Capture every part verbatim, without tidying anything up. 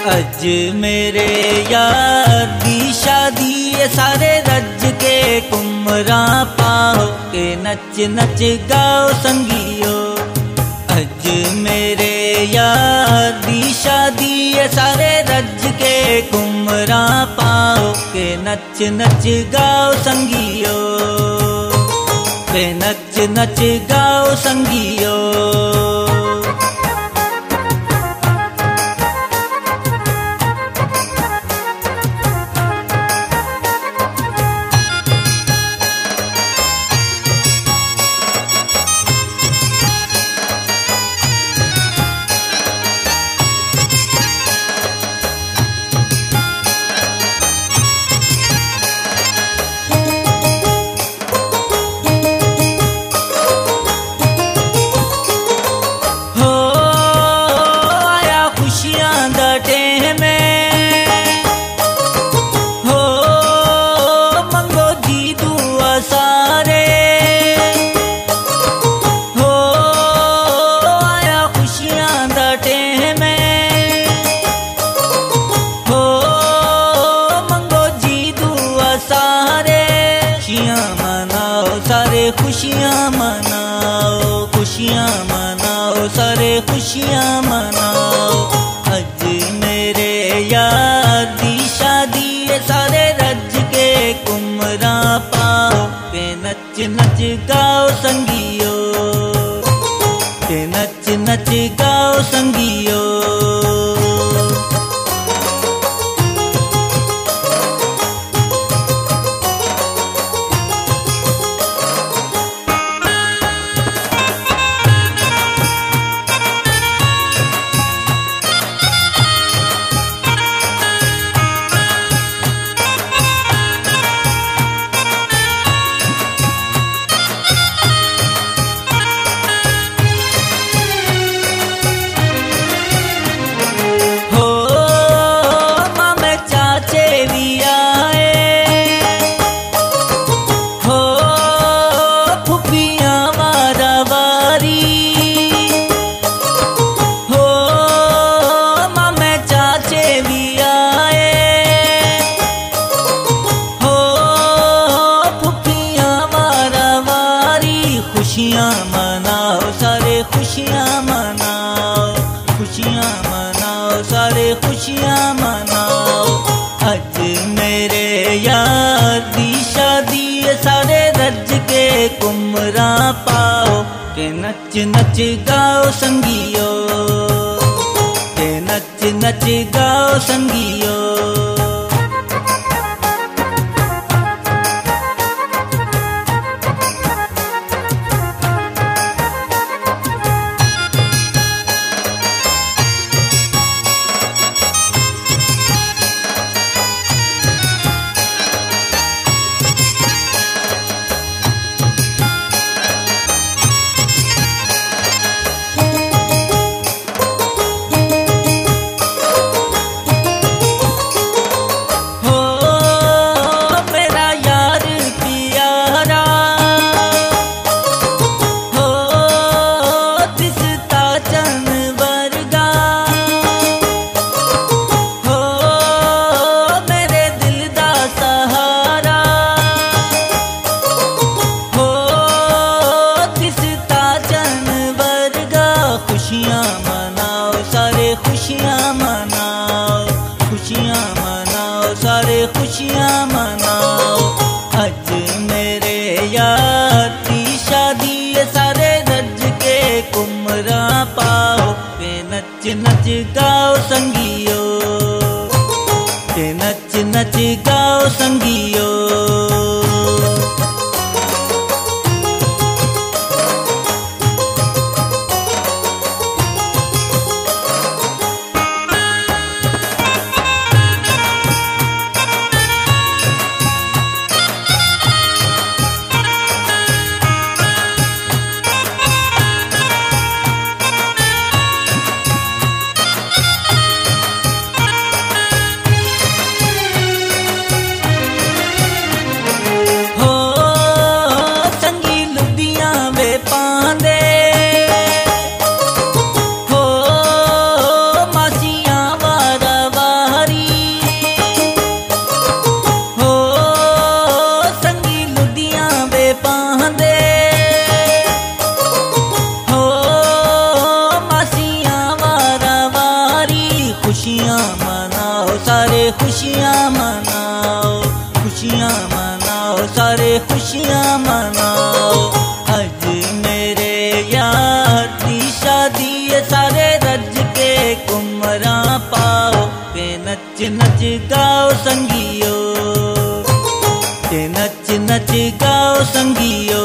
अज मेरे यार दी शादी है, सारे रज के कुमरा पाओ के नच नच गाओ संगियो। अज मेरे यार दी शादी है, सारे रज के कुमरा पाओ के नच नच गाओ संगियो, के नच नच गाओ संगियो। खुशियाँ मनाओ, खुशियाँ मनाओ, सारे खुशियाँ मनाओ। अज मेरे यार दी शादी है, सारे रज के कुमरा पाओ के नच नच गाओ संगियो, के नच नच गाओ संगियो। खुशियाँ मनाओ, सारे खुशियाँ मनाओ, खुशियाँ मनाओ, सारे खुशियाँ मनाओ। अज मेरे यार दी शादी है, सारे रज के कुमरा पाओ के नच नच गाओ संगियो, के नच नच गाओ संगियो। खुशियाँ मनाओ, सारे खुशियाँ मनाओ, खुशियाँ मनाओ, सारे खुशियाँ मनाओ। अज मेरे यार की शादी है, सारे रज के कुमरा पाओ के नच नच गाओ संगियो, के नच नच गाओ संगियो। खुशियाँ मनाओ, सारे खुशियाँ मनाओ, खुशियाँ मनाओ, सारे खुशियाँ मनाओ। आज मेरे यार दी शादी है, सारे रज के कुमरा पाओ के नच नच गाओ संगियो, के नच नच गाओ संगियो।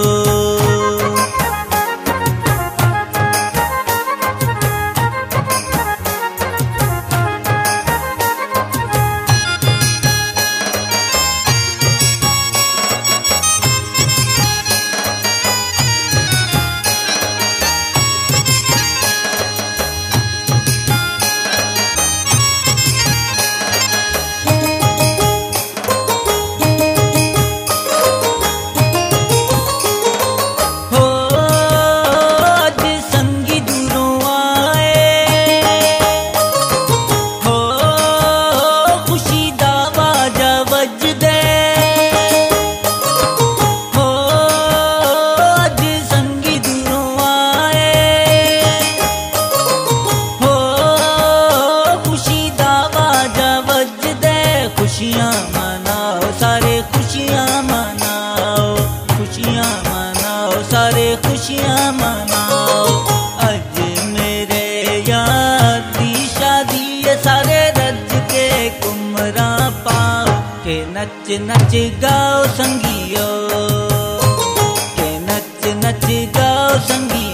खुशियाँ मनाओ, सारे खुशियाँ मनाओ, खुशियाँ मनाओ, सारे खुशियाँ मनाओ। आज मेरे यार दी शादी है, सारे रज के कुमरा पाओ के नच नच गाओ संगियो, के नच नच गाओ संगियो।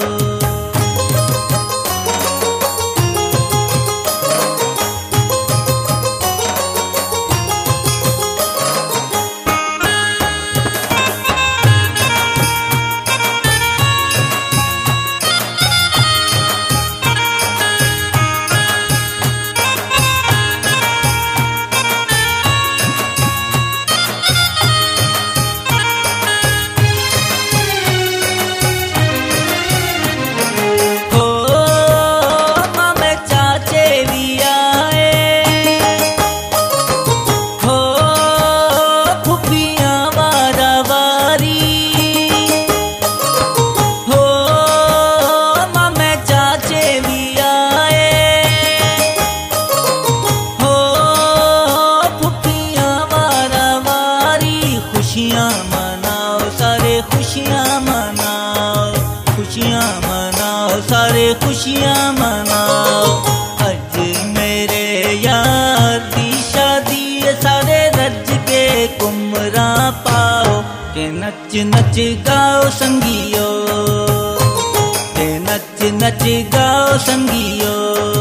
खुशियाँ मनाओ, सारे खुशियाँ मनाओ, खुशियाँ मनाओ, सारे खुशियाँ मनाओ। आज मेरे यार दी शादी है, सारे रज के कुमरा पाओ के नच नच गाओ संगियो, के नच नच गाओ संगियो।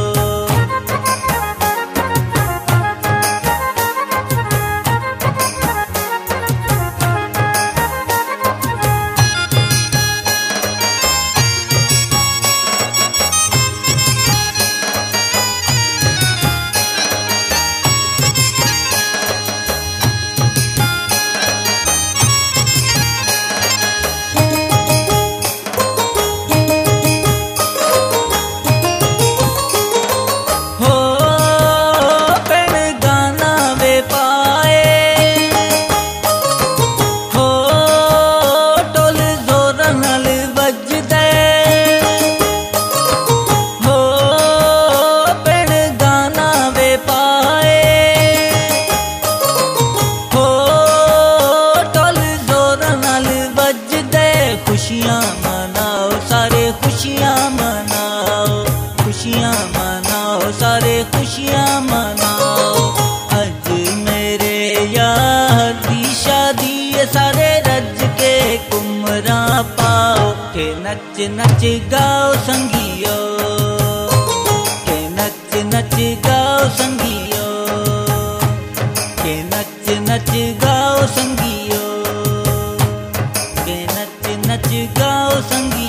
खुशियाँ मनाओ, सारे खुशियाँ मनाओ, खुशियाँ मनाओ, सारे खुशियाँ मनाओ। आज मेरे यार दी शादी है, सारे रज के कुमरा पाओ के नच नच गाओ संगियो, के नच नच गाओ संगियो, के नच नच गाओ संगियो, के नच नच गाओ संगी।